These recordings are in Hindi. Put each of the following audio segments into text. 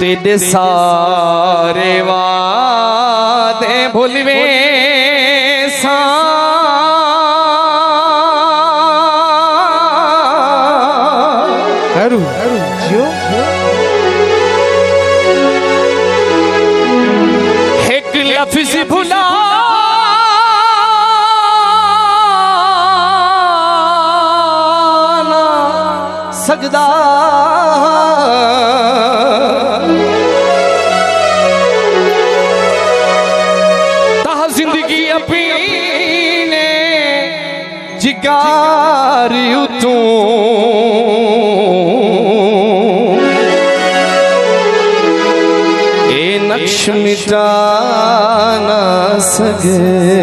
तेरे सारे वादे भूलवे एक लफ्ज़ भुला सकदा ता जिंदगी अपने जिगार उतों ए नक्श मिटा ना सके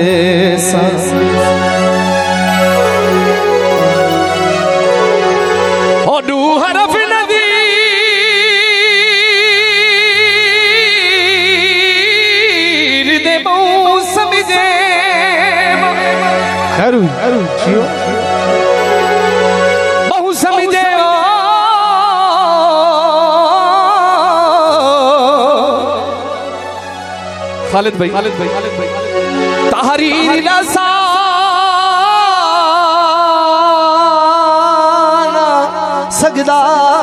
बहु समझे खालिद भाई तहरीर रसाना सजदा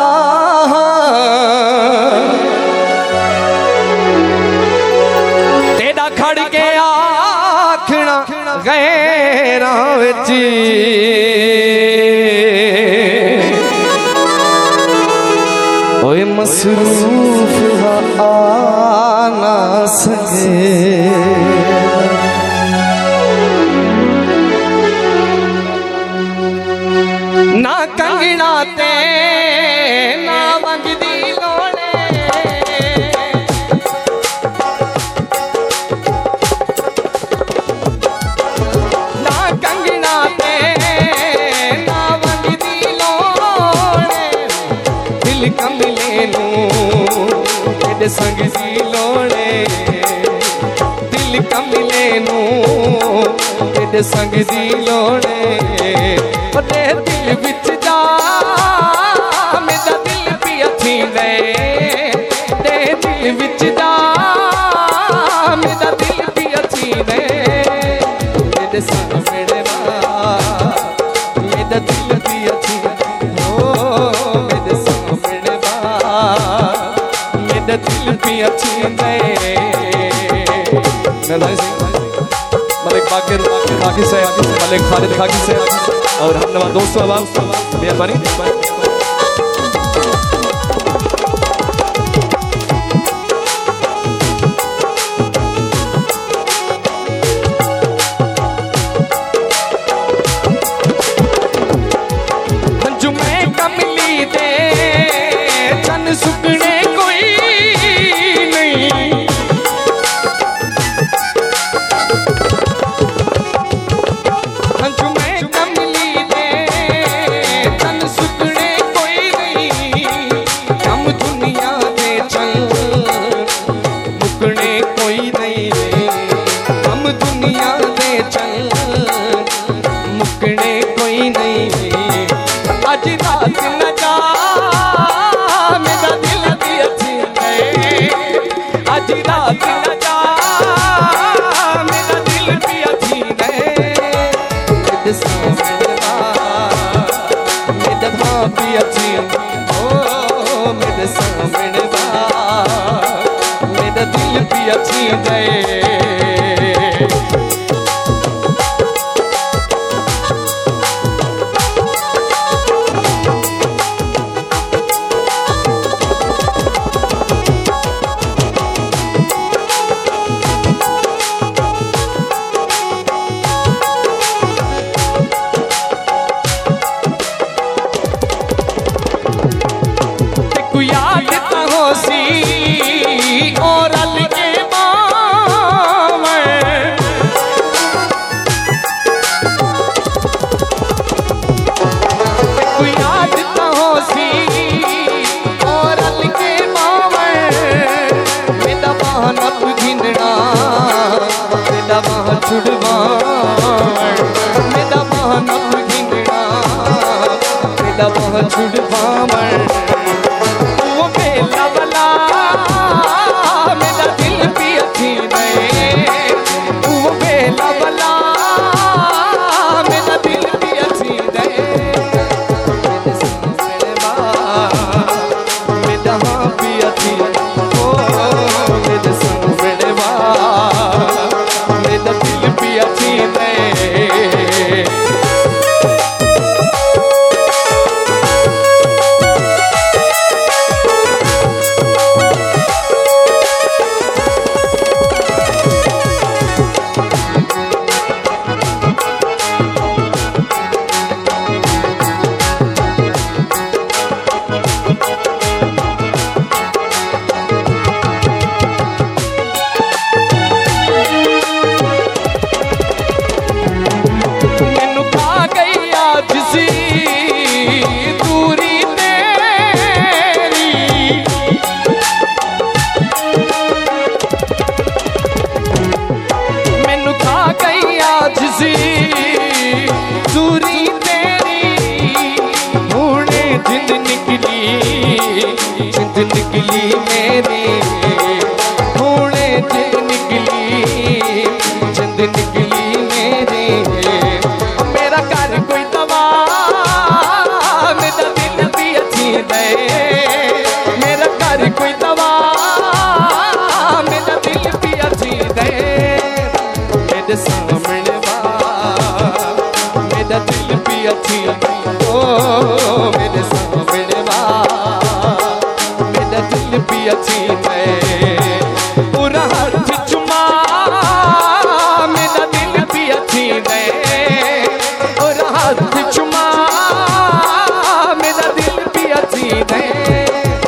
तेरा खड़ के आखना गैरां विच ओए मसरूफ आना सके ना कंगना ते ना मंगदी लोड़े ना कंगना ते ना मंगदी लोड़े दिल कमले नू तेरे संग दी लोड़े दिल कमले नू तेरे संग दी लोड़े ते दिल विच जा मेरा दिल भी अच्छी ले ते दिल विच जा मेरा दिल भी अच्छी ले तेरे संग मेरे मेरा दिल भी अच्छी हो मेरे संग मेरे मेरा दिल भी अच्छी ले मलिक बाकिर खाकी से मलिक खालिद खाकी से और हम नवा दोस्तों मेहरबानी जुमे कमली दे चन सुकने कोई नहीं मेरा दिल भी अच्छी गए और अलगे छुड़वावण वो बेला वाला निकली मेरी हुणे जिंद निकली जिंद निकली मेरी मेरा घर कोई दवा मेरा दिल भी अच्छी दे मेरा घर कोई दवा मेरा दिल भी अच्छी दे मेरे सामने मेरा दिल भी अच्छी ओ मेरे सामने मेरा दिल भी अच्छी दे पूरा हाथ चुमा मेरा दिल भी अच्छी दे पूरा हाथ चुमा मेरा दिल भी अच्छी दे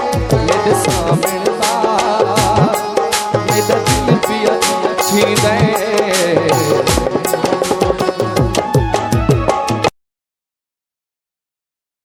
मेरे सामने मेरा दिल भी अच्छी दे